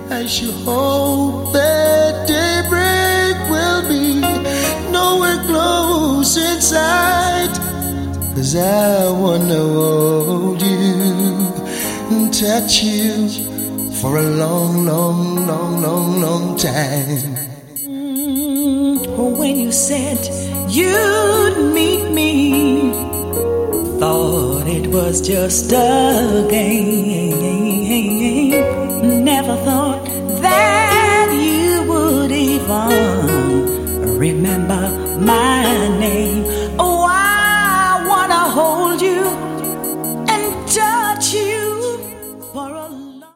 I should hope that daybreak will be nowhere close in sight. 'Cause I wanna hold you and touch you for a long, long, long, long, long time. When you said you'd meet me, thought it was just a game. Never thought